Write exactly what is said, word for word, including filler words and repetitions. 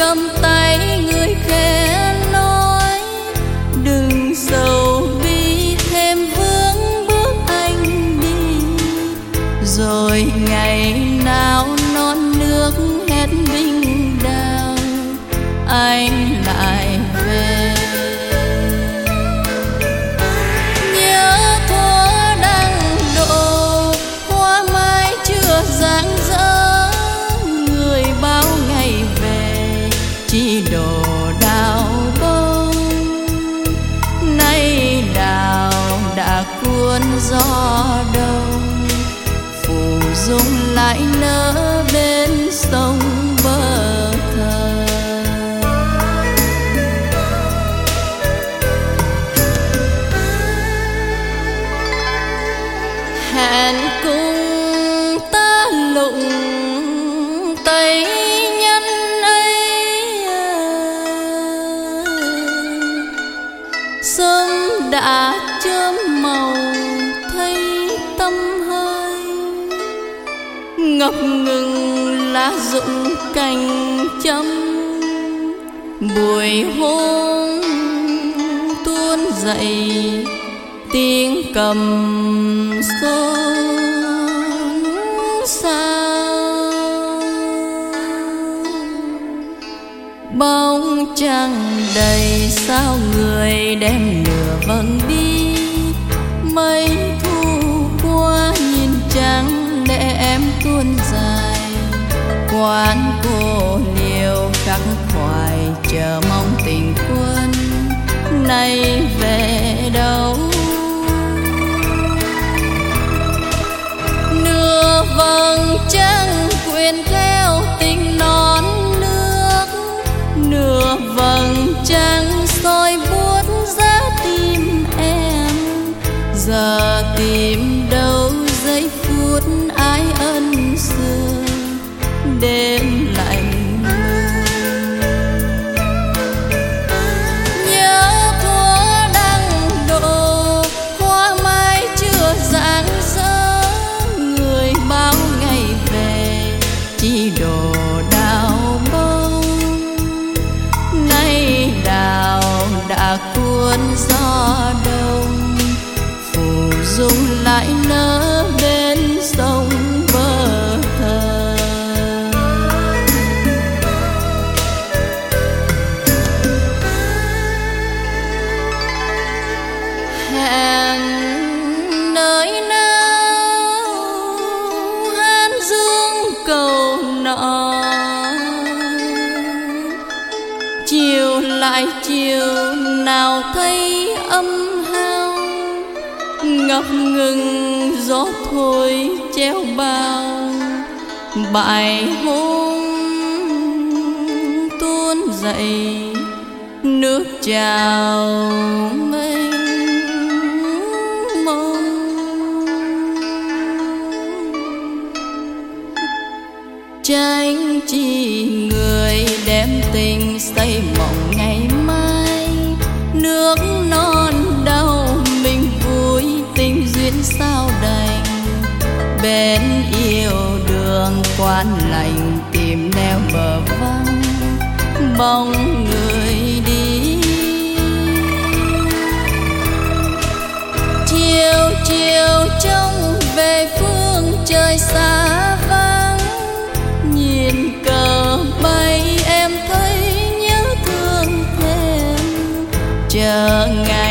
cầm tay người khẽ nói đừng sầu bi thêm vướng bước anh đi. Rồi ngày nào non nước hết binh đao anh lại về. Nhớ thuở đang độ hoa mai chưa rạng rỡ, người bao ngày về chỉ đồ đào bông. Nay đào đã cuốn gió đông, phù dung lại nở bên sông bờ thờ. Hẹn cùng ta lụng tay nhân ấy, sớm đã chớm màu thấy tâm hơi. Ngập ngừng lá rụng cành châm, buổi hôm tuôn dậy tiếng cầm xôn xao. Bóng trăng đầy sao người đem lửa vầng đi. Mây thu qua nhìn trắng để em tuôn dài. Quán cô liều khắc khoải chờ mong tình quân nay về đâu. Nửa vầng trăng quyện theo tình non nước, nửa vầng trăng soi buốt giá tim em. Giờ tìm đâu giây phút ái ân xưa, đêm lạnh nhớ thuở đang độ hoa mai chưa rạng rỡ. Người bao ngày về chỉ đồ đào bông. Nay đào đã cuốn gió đông, phù dung lại nở bên sông bờ thờ. Hẹn nơi nào hát dương cầu nọ, chiều lại chiều nào thấy âm hao. Ngập ngừng gió thôi treo bao, bài hôm tuôn dậy nước trào mênh mông. Tranh chi người đem tình xây mộng ngày mai. Nước non đau mình vui tình duyên sao đành. Bên yêu đường quan lành tìm neo bờ vắng bóng người đi. Chiều chiều trông về phương trời xa vắng, nhìn cờ bay em thấy nhớ thương thêm. Chờ ngày